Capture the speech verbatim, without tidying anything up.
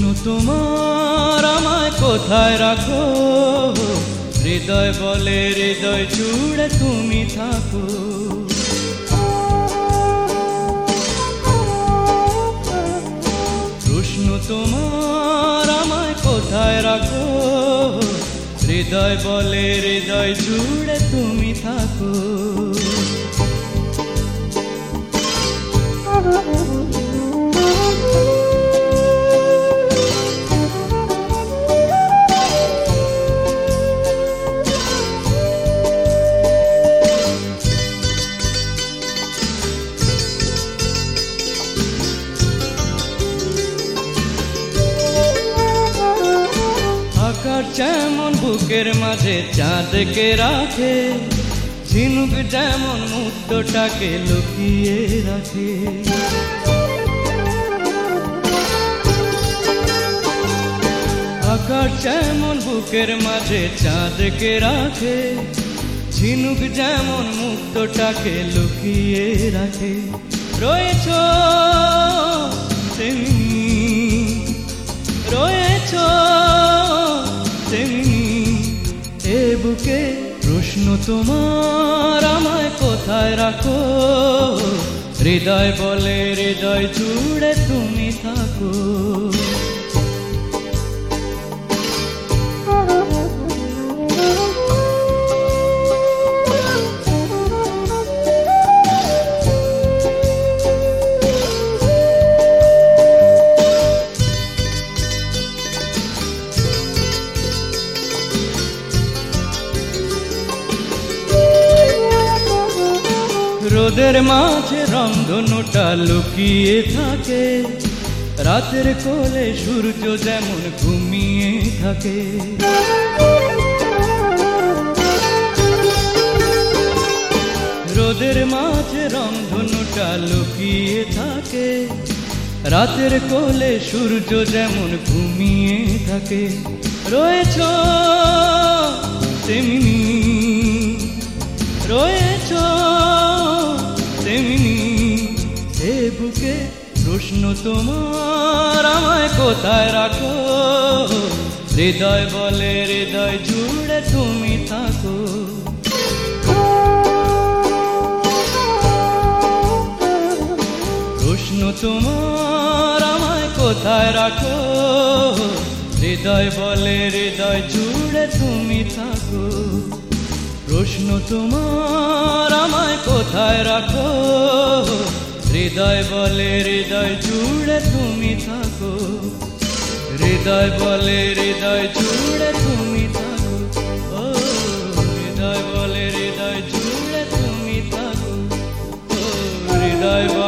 তোমার আমায় কোথায় রাখো, হৃদয় বলে হৃদয় জুড়ে তুমি থাকো। প্রশ্ন তোমার আমায় কোথায় রাখো, হৃদয় বলে হৃদয় জুড়ে তুমি থাকো। আকাশ যেমন বুকের মাঝে চাঁদকে রাখে, ঝিনুক যেমন মুক্তটাকে লুকিয়ে রাখে। আকাশ যেমন বুকের মাঝে চাঁদকে রাখে, ঝিনুক যেমন মুক্তটাকে লুকিয়ে রাখে। রয়েছ তেমনি, রয়েছ তেমনি এ বুকে। প্রশ্ন তোমার আমায় কোথায় রাখো, হৃদয় বলে হৃদয় জুড়ে তুমি থাকো। রোদের মাঝে রংধনুটা লুকিয়ে থাকে, রাতের কোলে সূর্য যেমন ঘুমিয়ে থাকে। রোদের মাঝে রংধনুটা লুকিয়ে থাকে, রাতের কোলে সূর্য যেমন ঘুমিয়ে থাকে। রয়েছ তেমনি, রয়েছ তেমনি এ বুকে। প্রশ্ন তোমার আমায় কোথায় রাখো, হৃদয় বলে হৃদয় জুড়ে তুমি থাকো। প্রশ্ন তোমার আমায় কোথায় রাখো, হৃদয় বলে হৃদয় জুড়ে তুমি থাকো। প্রশ্ন তোমার আমায় কোথায় রাখো, হৃদয় বলে হৃদয় জুড়ে তুমি থাকো। হৃদয় বলে হৃদয় জুড়ে তুমি থাকো। ও হৃদয় বলে হৃদয় জুড়ে তুমি থাকো। ও হৃদয়